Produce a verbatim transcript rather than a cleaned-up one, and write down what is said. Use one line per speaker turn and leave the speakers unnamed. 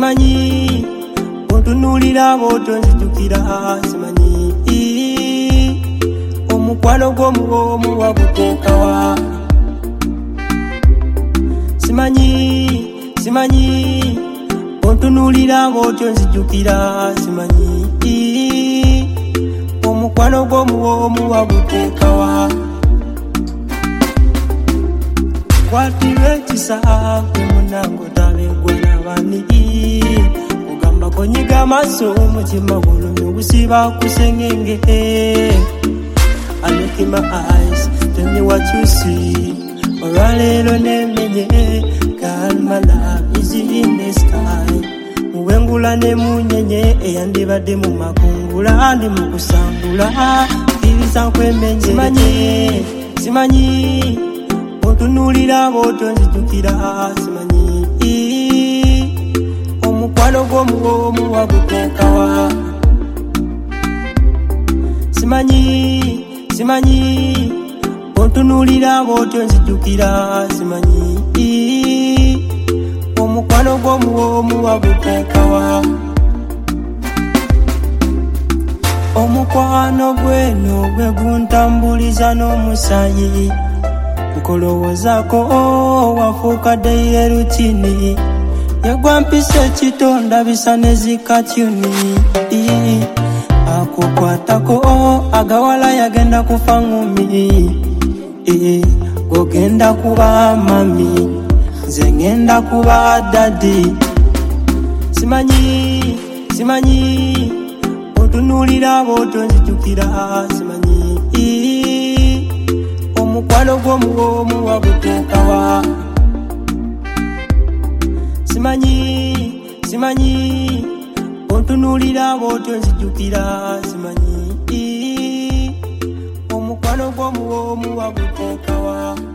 simanyi ontunulira boto nzijukira simanyi omukwano gw'omuwomu waguteekawa simanyi simanyi ontunulira boto nzijukira simanyi omukwano gw'omuwomu waguteekawa kwatirwe ekisa gwe munango tabegwe n'abani kugamba konyiga amaaso omutima gulumye ogusiba ku sengenge. I look in my eyes, tell me what you see. Oralelo nemenye, girl my love is in the sky. Muwengula ne munyenye, eyandibadde mu makungula ndi mu kusangula kkiriza nkwemenye. Simanyi, simanyi ontunulira boto nzijukira simanyi omukwano gw'omuwomu waguteekawa simanyi simanyi ontunulira boto nzijukira simanyi omukwano gw'omuwomu waguteekawa omukwano gweno gwe guntambuliza n'omusayi nkolowozako wafuuka daire rutini yegwampisa ekitonda bisa nezikatyuni akukwatako agawala yagenda kufa ngumi gogenda kuba mami nze ngenda kuba dadi simanyi simanyi ontunulira boto nzijukira simanyi omukwano gw'omuwomu waguteekawa simanyi simanyi ontunulira boto nzijukira simanyi omukwano gw'omuwomu waguteekawa.